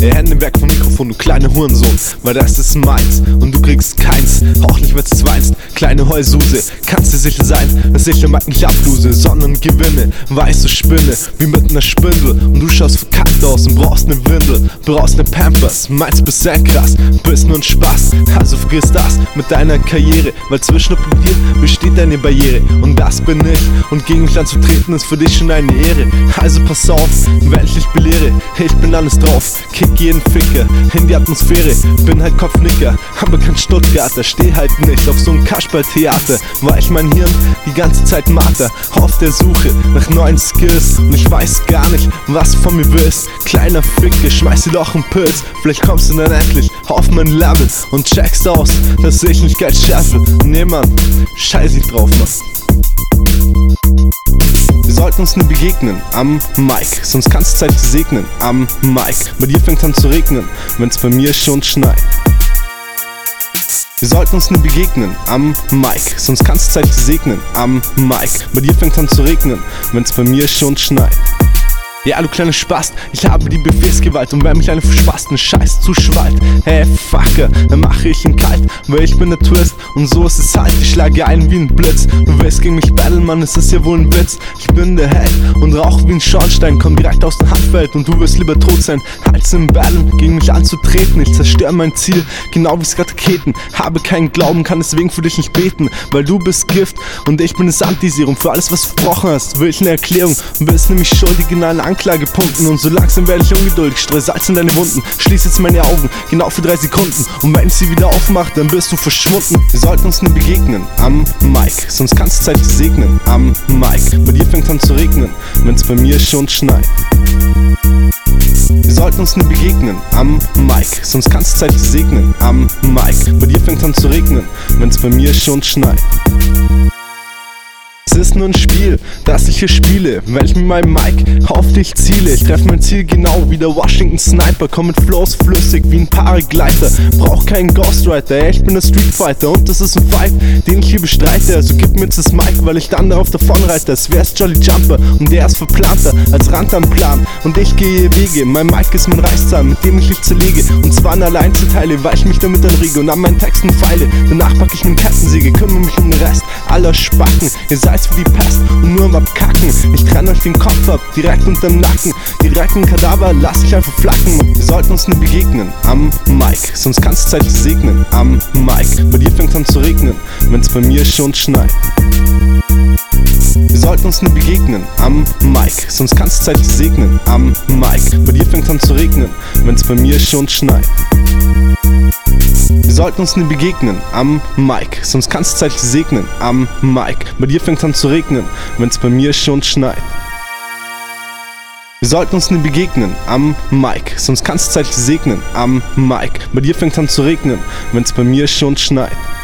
Hände weg vom Mikrofon, du kleine Hurensohn, weil das ist meins und du kriegst keins, auch nicht wenn du weinst. Kleine Heulsuse, kannst dir sicher sein, dass ich am Mic nicht ablose, sondern gewinne. Weißt du, spinne wie mit einer Spindel und du schaust verkackt aus und brauchst ne Windel, brauchst ne Pampers, meinst bist sehr krass, bist nur ein Spaß, also vergiss das mit deiner Karriere, weil zwischen und dir besteht eine Barriere und das bin ich und gegen mich anzutreten ist für dich schon eine Ehre. Also pass auf, wenn ich dich belehre, ich bin alles drauf, kick jeden Ficker in die Atmosphäre, bin halt Kopfnicker, aber kein Stuttgarter, steh halt nicht auf so ein Kasperltheater, weil ich mein Hirn die ganze Zeit marter, auf der Suche nach neuen Skills und ich weiß gar nicht, was du von mir willst. Kleiner Ficker, schmeiß dir doch einen Pilz, vielleicht kommst du dann endlich auf mein Level und checkst aus, dass ich nicht Geld scheffe. Nee Mann, scheiß ich drauf, Mann. Wir sollten uns nie begegnen am Mic, sonst kannst du Zeit segnen am Mic. Bei dir fängt an zu regnen, wenn's bei mir schon schneit. Wir sollten uns nie begegnen am Mic, sonst kannst du Zeit segnen am Mic. Bei dir fängt an zu regnen, wenn's bei mir schon schneit. Ja, du kleine Spast, ich habe die Befehlsgewalt und wer mich eine verspaßten Scheiß zuschwallt, hey Fucker, dann mache ich ihn kalt, weil ich bin der Twist und so ist es halt, ich schlage ein wie ein Blitz. Du willst gegen mich battlen, Mann, es ist ja wohl ein Witz. Ich bin der Held und rauch wie ein Schornstein, komm direkt aus dem Handfeld und du wirst lieber tot sein, als im Battlen gegen mich anzutreten. Ich zerstöre mein Ziel, genau wie Raketen, habe keinen Glauben, kann deswegen für dich nicht beten, weil du bist Gift und ich bin das Antiserum. Für alles, was du verbrochen hast, will ich eine Erklärung, bist nämlich schuldig in allen Anklagepunkten und so langsam werde ich ungeduldig, streu Salz in deine Wunden, schließ jetzt meine Augen, genau für 3 Sekunden und wenn ich sie wieder aufmache, dann bist du verschwunden. Wir sollten uns nie begegnen am Mic, sonst kannst du Zeit segnen am Mic. Bei dir fängt an zu regnen, wenn's bei mir schon schneit. Wir sollten uns nie begegnen am Mic, sonst kannst du Zeit segnen am Mic. Bei dir fängt an zu regnen, wenn's bei mir schon schneit. Es ist nur ein Spiel, das ich hier spiele, weil ich mit meinem Mic auf dich ziele. Ich treffe mein Ziel genau wie der Washington Sniper, komm mit Flows flüssig wie ein Paragleiter. Brauch keinen Ghostwriter, ich bin der Streetfighter und das ist ein Fight, den ich hier bestreite. Also gib mir jetzt das Mic, weil ich dann darauf davonreite. Es wär's Jolly Jumper und der ist verplanter als Rand am Plan. Und ich gehe Wege, mein Mic ist mein Reißzahn, mit dem ich dich zerlege. Und zwar in Alleinzelteile, weil ich mich damit anrege und an meinen Texten feile. Danach pack ich mit Kettensäge, kümmere mich um den Rest aller Spacken. Ihr seid wie die Pest und nur am Abkacken. Ich trenne euch den Kopf ab, direkt unterm Nacken. Direkt ein Kadaver, lass ich einfach flacken. Wir sollten uns nie begegnen am Mic, sonst kannst du Zeit segnen am Mic. Bei dir fängt an zu regnen, wenn's bei mir schon schneit. Wir sollten uns nie begegnen am Mic, sonst kannst du Zeit segnen am Mic. Bei dir fängt an zu regnen, wenn's bei mir schon schneit. Wir sollten uns nie begegnen am Mic, sonst kannst du Zeit segnen am Mic. Bei dir fängt an zu regnen, wenn's bei mir schon schneit. Wir sollten uns nie begegnen am Mic, sonst kannst du Zeit segnen am Mic. Bei dir fängt an zu regnen, wenn's bei mir schon schneit.